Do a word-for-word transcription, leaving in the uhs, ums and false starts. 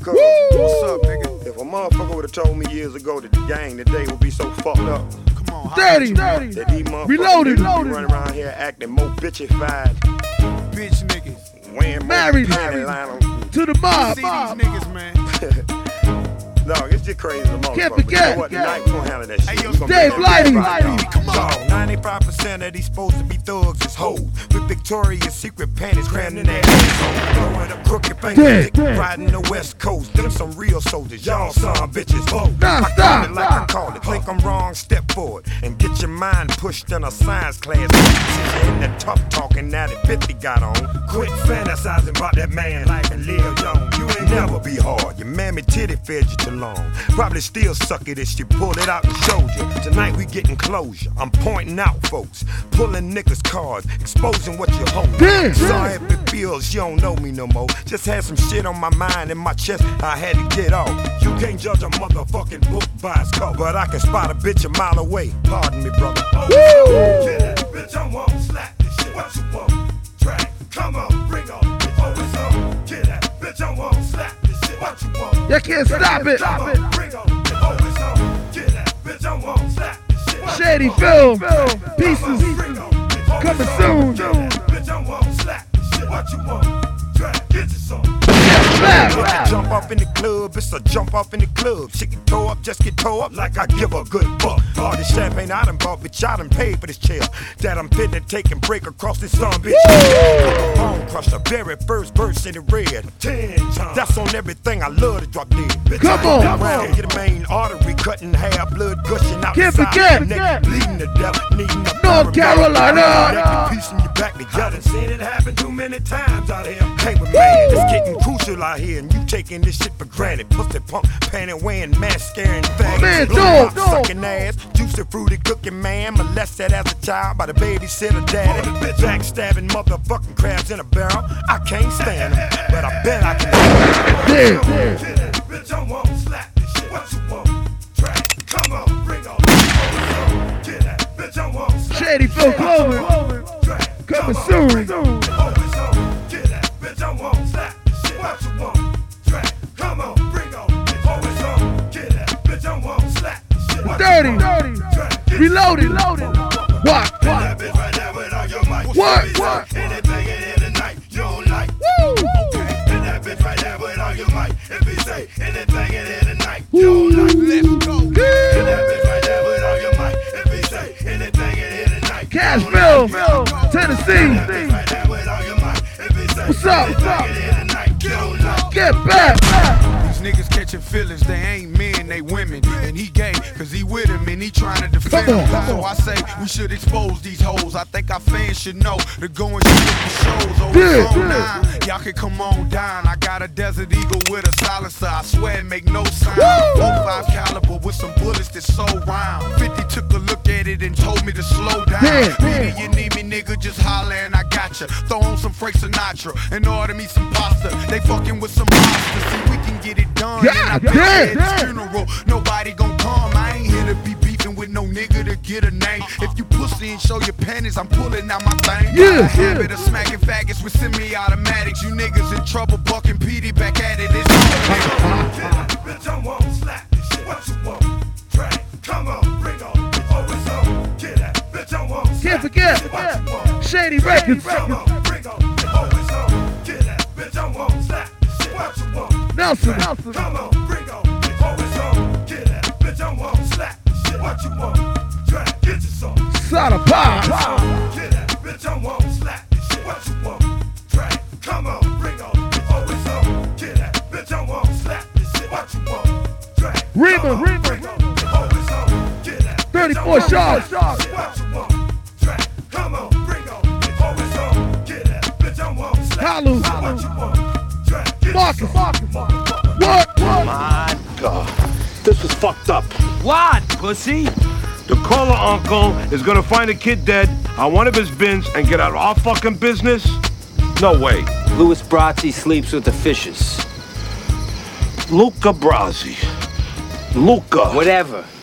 Cuz, what's up, nigga? If a motherfucker would've told me years ago that the gang today would be so fucked up. Come on, Dirty, dirty. That these motherfuckers Reloaded, be loaded. running around here acting more bitchified. Bitch niggas. Wearing Married. more panty line on. To the mob. See mob. these niggas, man. No, it's just crazy as a motherfucker. Can't But forget. you know what? Tonight we gon' handle that shit. Hey, yo, We gonna Dave bring Lighty. everybody Lighty. out. Come on. Dog, ninety-five percent of these supposed to be thugs is hoes. With Victoria's Secret panties crammed in their ass. Throwing up crooked fingers, Dead, dick, dead. riding the west coast. Them some real soldiers. Y'all some bitches vote. Nah, I call stop, it like I stop. call it. Think I'm wrong, step forward. And get your mind pushed in a science class. Since you're in the tough talking now that fifty got on. Quit fantasizing about that man life and live young. You ain't never be hard. Your mammy titty fed you too long. Probably still suck it if she pulled it out and showed you. Tonight we getting closure. I'm pointing out folks, pulling niggas' cards, exposing what you hold. Damn, Sorry if it feels you don't know me no more. Just had some shit on my mind and my chest I had to get off. You can't judge a motherfucking book by its cover, but I can spot a bitch a mile away. Pardon me, brother. Woo! Get that bitch, I won't slap this shit. What you want? Drag, come on, bring on. Oh, it's on. Get that bitch, I won't slap this shit. What you want? You can't stop it. Come on, bring on. Oh, it's on. Get that bitch, I won't slap this shit. What you Shady want? film. Drag, Pieces. come on, bring on. Oh, Coming it's on. soon. Get that bitch, I won't slap this shit. What you want? Drag, get you some. Back, It's a back. jump off in the club, it's a jump off in the club. She can toe up, just get toe up like I give a good fuck. All this champagne I done bought, bitch, I done paid for this chair that I'm fitting to take and break across this sun, bitch. Bone crusher, very first verse in the red. Ten times. That's on everything I love to drop dead. Bitch, Come I ain't on. got around, get a main artery cut in half, blood gushing out Can't the side forget. of your neck, bleeding to death, needing a North Carolina. Making peace in your back together. Seen it happen too many times out here. Hey, but man, it's getting crucial out here, and you taking this shit for granted. Pussy punk, panty wearing, mask scaring faggots. Man, Blowing dog, up, dog. sucking ass, juicy fruity cooking man, molested as a child by the babysitter daddy. Backstabbing motherfucking crabs in a barrel. I can't stand them, but I bet I can. Damn, damn. Get that bitch, I won't slap this shit. What you want? Drag, come on, bring on. Get that bitch, I won't slap. Shady Phil Clover. Drag, Coming come on, soon. bring on. Oh, it's on. Get that bitch, I won't slap this shit. What you want? Drag, come on, bring on. Oh, it's on. Get that bitch, I won't slap this shit. What you Dirty, want? dirty. Drag, get Reloaded, loaded. What? Hit that bitch right there with all your might. What? Bitch, What? anything in here tonight you don't like. Woo! Okay, hit that bitch right there with all your might. If he say anything in here tonight you don't like, let's go. Hit that bitch right there with all your might. If he say anything in here tonight you don't Cashville, like. Tennessee. Hit that bitch right there with all your might. If he say What's up? anything in here tonight you don't like. Get back. These niggas catching feelings, they ain't men, they women. And he gay, cause he with him and he trying to defend Come on, him. come So on. I say we should expose these hoes. I think our fans should know to go and shoot the shows over Yeah, phone yeah. nine. Y'all can come on down. I got a Desert Eagle with a silencer. I swear it make no sound. Woo! four five caliber with some bullets that's so round. fifty took a look at it and told me to slow down. Yeah, yeah. Either you need me, nigga, just holler and I got ya. Throw on some Frank Sinatra and order me some pasta. They fucking with some monsters. See, we can get it done. God And I bet damn, at his damn. funeral, nobody gon' come. I ain't here to be beefing with no nigga to get a name. If you pussy and show your panties, I'm pulling out my thing. Yeah, Got a habit yeah. of smacking faggots with semi-automatics. You niggas in trouble, bucking P D back at it. It's on. Get that bitch, I won't slap this shit. What you want? Drag, come on, bring on. Oh, it's on. Get that bitch, I won't slap Can't forget. this shit. What you want? Shady Records. Come on, bring on. Oh, it's on. Get that bitch, I won't slap this shit. What you want? Nelson. Drag, come on, bring on. Oh, it's on. Get that bitch, I won't slap this shit. What you want? Drag, get you some. Sada Pie. Get that bitch, I won't slap this shit. What you want? Drag, come on, bring on. Oh, it's on. Get that bitch, I won't slap this shit. What you want? Drag, Reba, come on, Reba. bring on. Oh, it's on. Get that bitch, I thirty-four won't shots. slap this shit. What you want? Drag, come on, bring on. Oh, it's on. Get that bitch, I won't slap Kalu. this shit. What you want? Drag, get Marcus. you some. What? What? My God, this is fucked up. What, pussy? The caller uncle is gonna find a kid dead on one of his bins and get out of our fucking business? No way. Louis Brazzi sleeps with the fishes. Luca Brasi. Luca. Whatever.